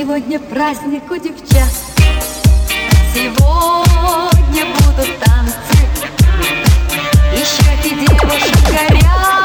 Сегодня праздник у девчат, сегодня будут танцы, и щеки девушек горят.